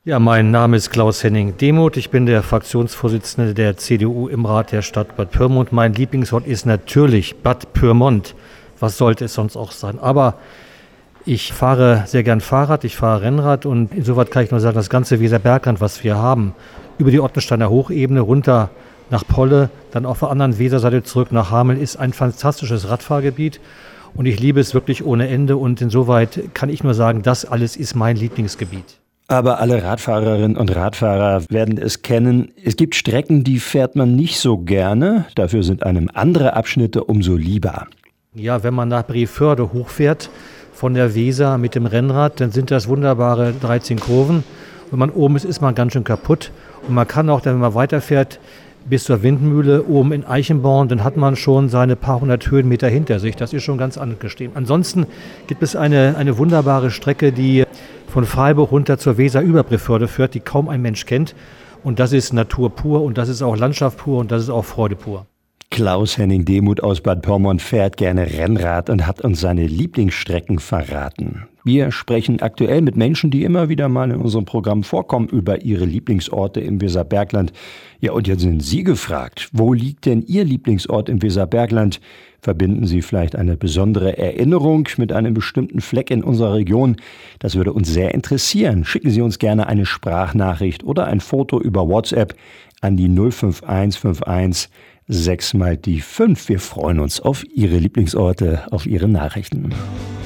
Ja, mein Name ist Klaus-Henning Demuth. Ich bin der Fraktionsvorsitzende der CDU im Rat der Stadt Bad Pyrmont. Mein Lieblingsort ist natürlich Bad Pyrmont. Was sollte es sonst auch sein? Aber ich fahre sehr gern Fahrrad, ich fahre Rennrad und insoweit kann ich nur sagen, das ganze Weserbergland, was wir haben, über die Ottensteiner Hochebene runter nach Polle, dann auf der anderen Weserseite zurück nach Hameln, ist ein fantastisches Radfahrgebiet. Und ich liebe es wirklich ohne Ende und insoweit kann ich nur sagen, das alles ist mein Lieblingsgebiet. Aber alle Radfahrerinnen und Radfahrer werden es kennen. Es gibt Strecken, die fährt man nicht so gerne. Dafür sind einem andere Abschnitte umso lieber. Ja, wenn man nach Brevörde hochfährt von der Weser mit dem Rennrad, dann sind das wunderbare 13 Kurven. Wenn man oben ist, ist man ganz schön kaputt. Und man kann auch, wenn man weiterfährt, bis zur Windmühle oben in Eichenborn, dann hat man schon seine paar hundert Höhenmeter hinter sich. Das ist schon ganz angestehen. Ansonsten gibt es eine wunderbare Strecke, die von Freiburg runter zur Weser über Brevörde führt, die kaum ein Mensch kennt. Und das ist Natur pur und das ist auch Landschaft pur und das ist auch Freude pur. Klaus-Henning Demuth aus Bad Pyrmont fährt gerne Rennrad und hat uns seine Lieblingsstrecken verraten. Wir sprechen aktuell mit Menschen, die immer wieder mal in unserem Programm vorkommen, über ihre Lieblingsorte im Weserbergland. Ja, und jetzt sind Sie gefragt, wo liegt denn Ihr Lieblingsort im Weserbergland? Verbinden Sie vielleicht eine besondere Erinnerung mit einem bestimmten Fleck in unserer Region? Das würde uns sehr interessieren. Schicken Sie uns gerne eine Sprachnachricht oder ein Foto über WhatsApp an die 05151 6 mal die 5. Wir freuen uns auf Ihre Lieblingsorte, auf Ihre Nachrichten.